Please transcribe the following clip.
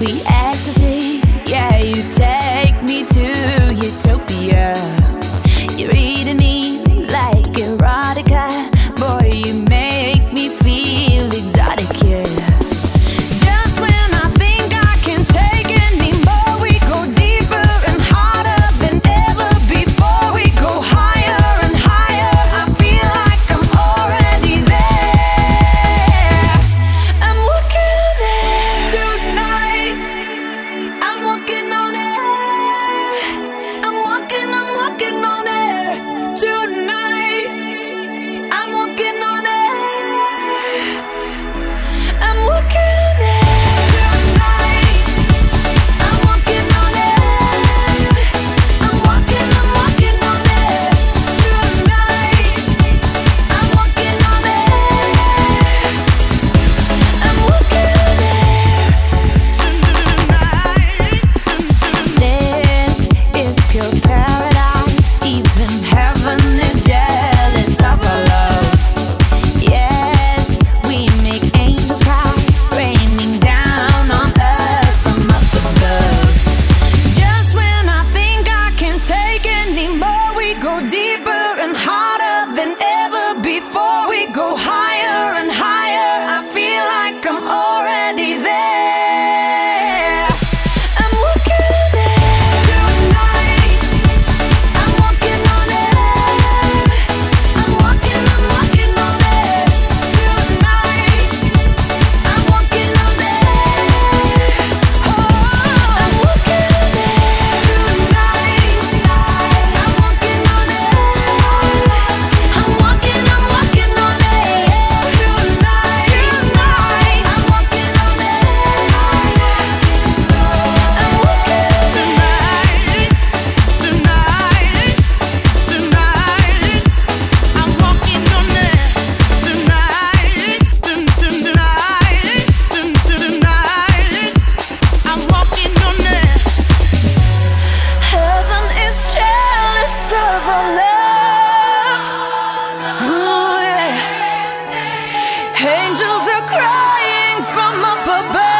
sweet ecstasy. Yeah, you take me to utopia. You're eating me like erotica. Boy, you make me feel exotic, yeah. Just when I think I can take anymore, we go deeper and harder than ever before. We go higher and higher. I feel like I'm already there. I'm walking on air tonight. I'm walking on air. I'm walking on air tonight. I'm walking on air. I'm walking on air tonight. I'm walking on air. I'm walking on air tonight. I'm walking on air. I'm walking on air tonight. This is pure paradise. Even heaven is jealous of our love. Yes, we make angels cry, raining down on us from up above. Just when I think I can take anymore, we go deeper and harder than ever before. We go higher and higher. I feel like I'm already there. I'm walking on air tonight. I'm walking on air. I'm walking on air tonight. I'm walking on air. Oh, I'm walking on air tonight. I'm walking on air. I'm walking on air tonight. I'm walking on Heaven is jealous of our love. Oh, yeah. Angels are crying from up above.